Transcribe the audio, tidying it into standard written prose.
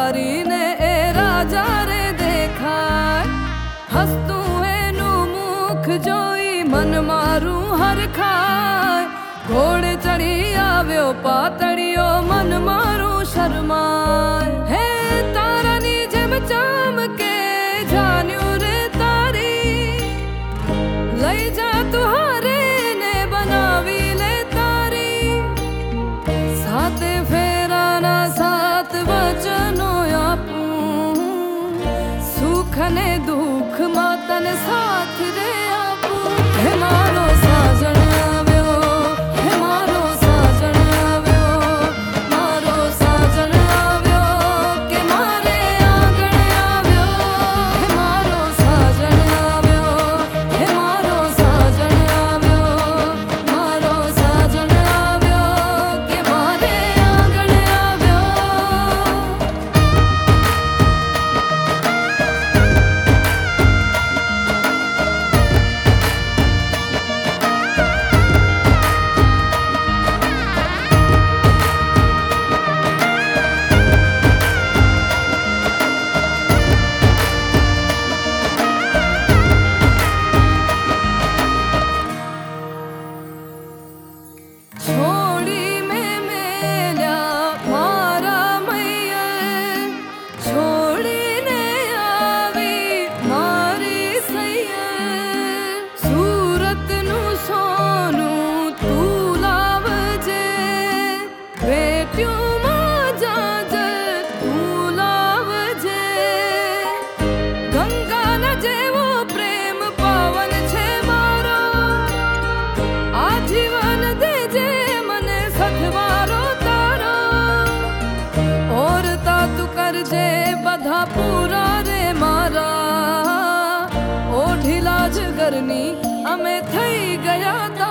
તારીને એ રાજા રે દેખાય, હસતું એનું મુખ જોઈ મન મારું હરખાય. ઘોડે ચડી આવ્યો પાતળિયો મન મારું શરમાય. હે તારાની જેમ ચમકે જાન્યું રે તારી, લઈ જા તું હારે ને બનાવી લે તારી. સાતે ફેરાના સાત વચનો આપું, સુખ ને દુઃખ માં તને સાથ રે આપું. હે મારો સાજણ આવ્યો, હે મારો સાજણ આવ્યો, મારો સાજણ આવ્યો કે મારે આંગણે આવ્યો. હે મારો સાજણ આવ્યો, હે મારો સાજણ આવ્યો, મારો સાજણ આવ્યો કે મારે આંગણે આવ્યો. છોડી મેલ્યા મારા મૈયર, છોડીને આવી મારી સૈયર. સુરતનું સોનું તું લાવજે, બેટ્યુંમાં જાજર તું લાવજે. ગંગાના જેવો પ્રેમ પાવન છે મારો, આજીવન દેજે મને સથવારો તારો. ઓરતા તું કરજે બધા પૂરા રે મારા, ઓઢીલા જ ઘરની અમે થઈ ગયા.